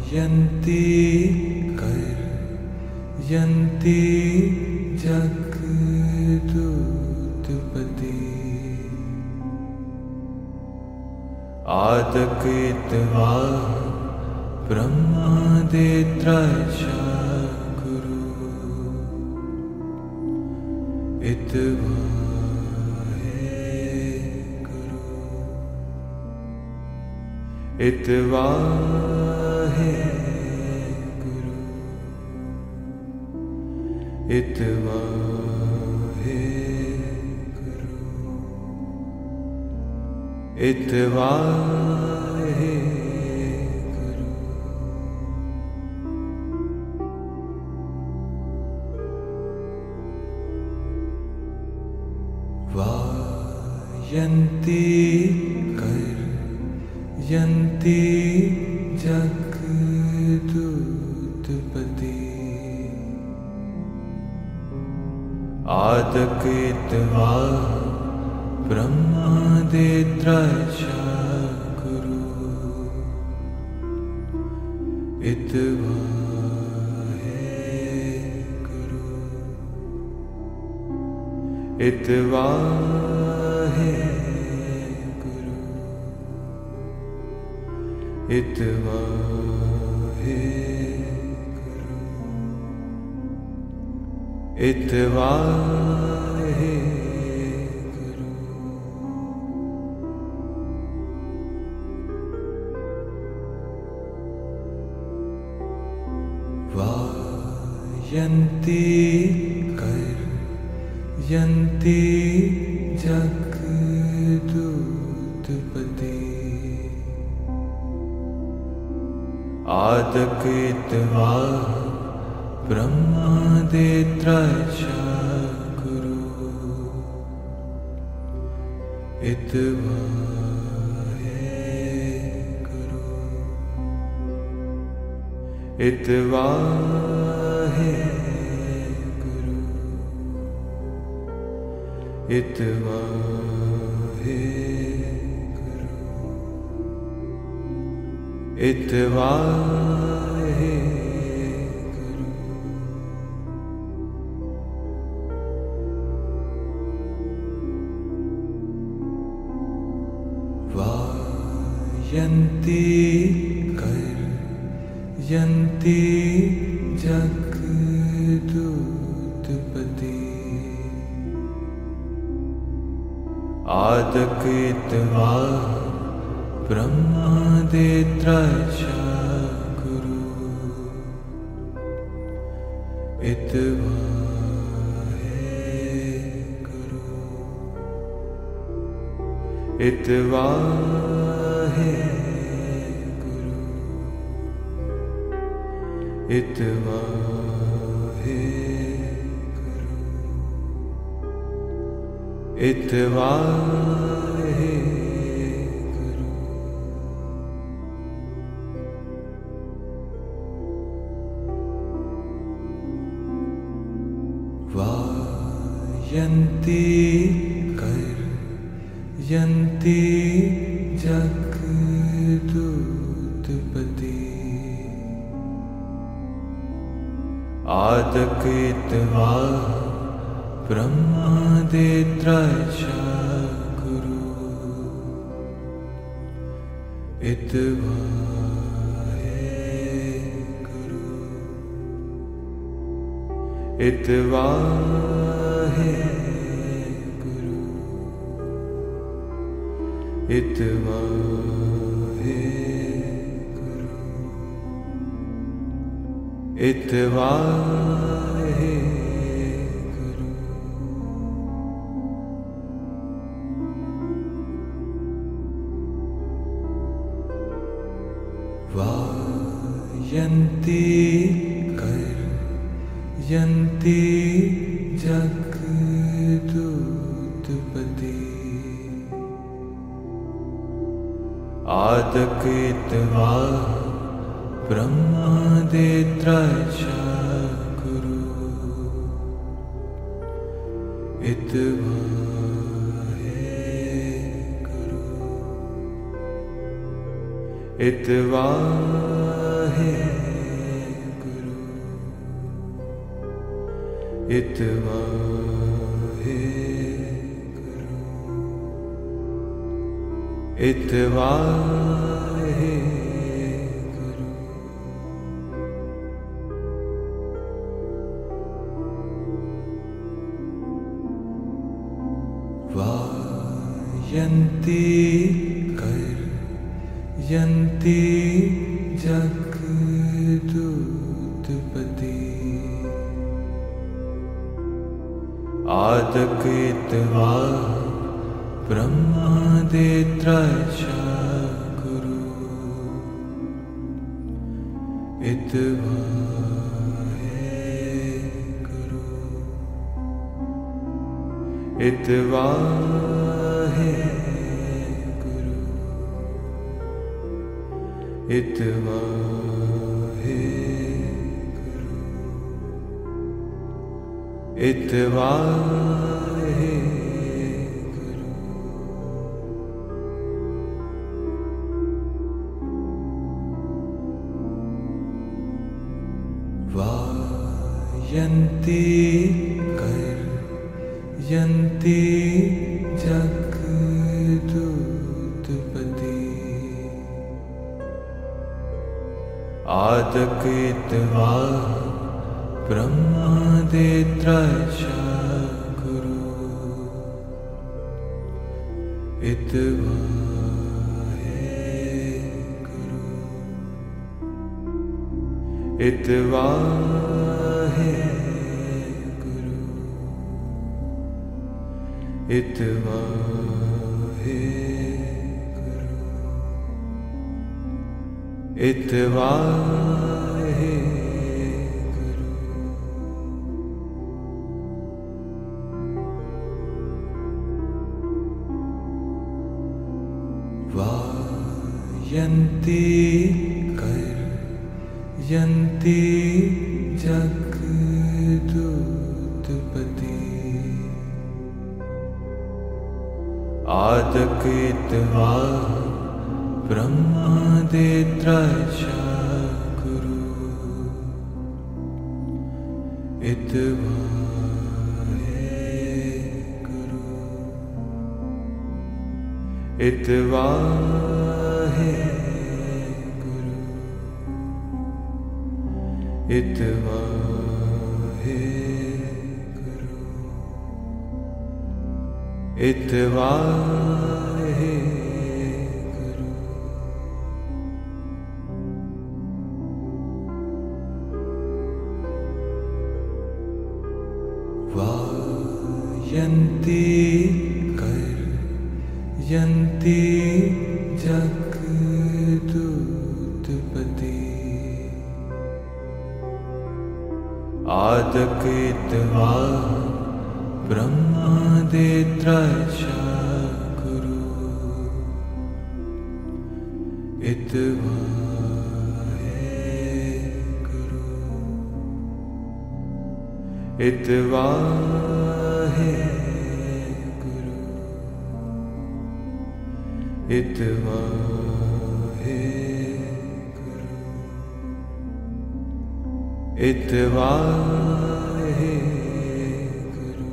यन्ति कर यन्ति जगदुत्पत्ति आदकृत्वा ब्रह्मादित्रयश्च गुरु इत्वा इत्वा हे गुरु इत्वा हे गुरु इत्वा हे गुरु वायन्ति कर यन्ति जगदुत्पत्ति आदकृत्वा ब्रह्मादित्रयश्च गुरु इत्वा हे गुरु इत्वा हे इत्वा हे गुरु इत्वा हे गुरु वायन्ति कर यन्ति जगदुत्पत्ति आदकृत्वा ब्रह्मादित्रयश्च गुरु इत्वा हे गुरु इत्वा हे गुरु इत्वा हे इत्वा हे गुरु वायन्ति कर यन्ति जगदुत्पत्ति आदकृत्वा ब्रह्मादित्रयश्च गुरु इत्वा हे गुरु इत्वा हे गुरु इत्वा हे गुरु इत्वा हे वायन्ति कर यन्ति जगदुत्पत्ति आदकृत्वा ब्रह्मादित्रयश्च गुरु इत्वा हे गुरु इत्वा हे गुरु इत्वा हे गुरु इत्वा हे गुरु वायन्ति कर यन्ति जगदुत्पत्ति आदकृत्वा ब्रह्मादित्रयश्च गुरु इत्वा हे गुरु इत्वा Guru, Itwahe Guru, Itwahe Guru, Vayanti Yanti Jagdutpati Adakitva Brahmadetracha Guru, Itwahe Guru, Itwahe Itwahe Guru, Itwahe Guru, Vayanti Yanti Jagdutpati Adakitva Brahmadetracha Guru, Itwahe Guru, Itwahe Guru, Itwahe Guru, Itwahe Guru, Vayanti Yanti Jagdutpati Adakitva Brahmadetracha Guru, Itwahe Guru, Itwahe Guru, Itwahe Guru, Itwahe Guru, Vayanti Yanti Jagdutpati Adakitva Brahmadetracha Guru, Itwahe Guru, Itwahe Guru, Itwahe Guru, Itwahe Guru,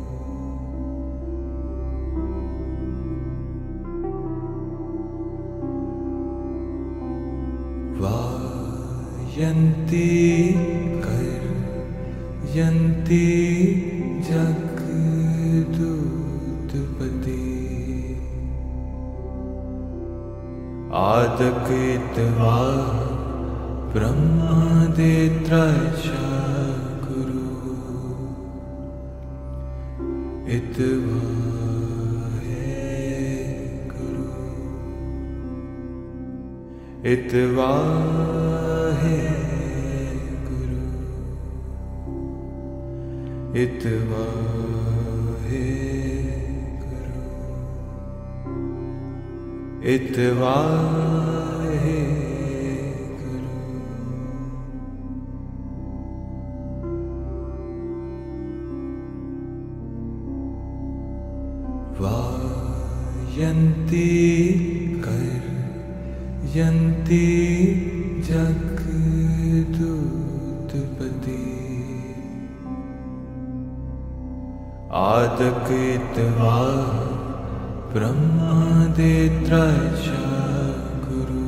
Vayanti Yanti Jagdutpati Adakitva Brahmadetracha Guru, Itwahe Guru, Itwahe Guru, Itwahe Guru, Itwahe Guru, Vayanti Yanti Jagdutpati पादक इतवार ब्रह्मादित्राय च गुरु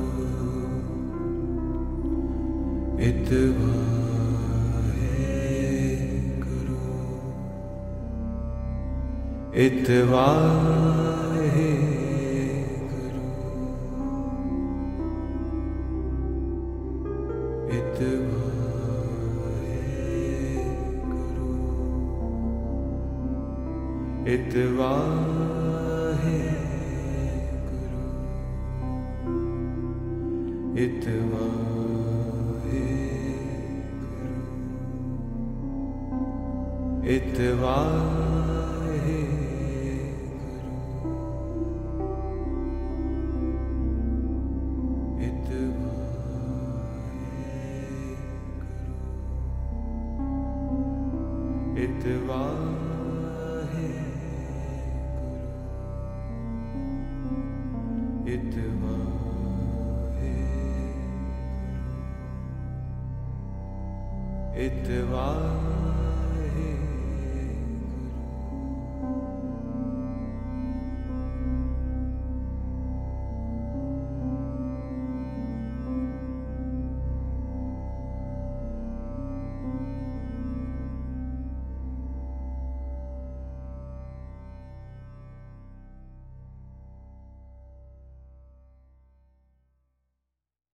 इतवाहे गुरु इतवाहे गुरु इतवाहे गुरु इतवाहे गुरु इतवाहे गुरु इतवाहे इतवाहे गुरु इतवाहे गुरु इतवाहे